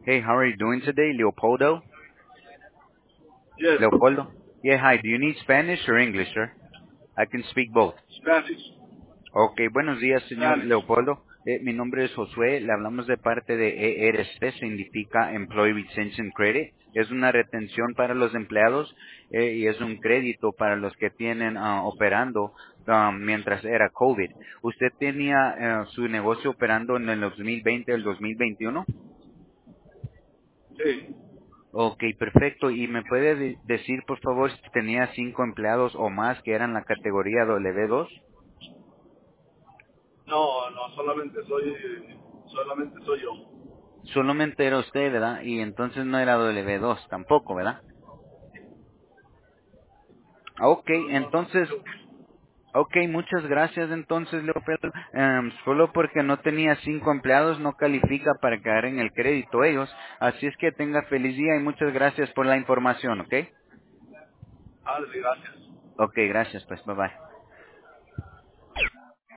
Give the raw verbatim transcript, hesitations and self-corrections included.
Hey, how are you doing today, Leopoldo? Yes, Leopoldo? Yeah, hi. Do you need Spanish or English, sir? I can speak both. Spanish. Ok, buenos días, señor Spanish. Leopoldo. Eh, mi nombre es Josué. Le hablamos de parte de E R C, significa Employee Retention Credit. Es una retención para los empleados eh, y es un crédito para los que tienen ah, operando ah, mientras era COVID. ¿Usted tenía eh, su negocio operando en el dos mil veinte o el dos mil veintiuno? Sí. Ok, perfecto. ¿Y me puede de- decir, por favor, si tenía cinco empleados o más que eran la categoría W dos? No, no, solamente soy, solamente soy yo. Solamente era usted, ¿verdad? Y entonces no era W dos tampoco, ¿verdad? Ah, ok, No, no, no soy entonces, yo. ok, muchas gracias entonces, Leopoldo. Em, solo porque no tenía cinco empleados no califica para caer en el crédito ellos. Así es que tenga feliz día y muchas gracias por la información, ¿ok? Ah, sí, gracias. Ok, gracias, pues, bye bye.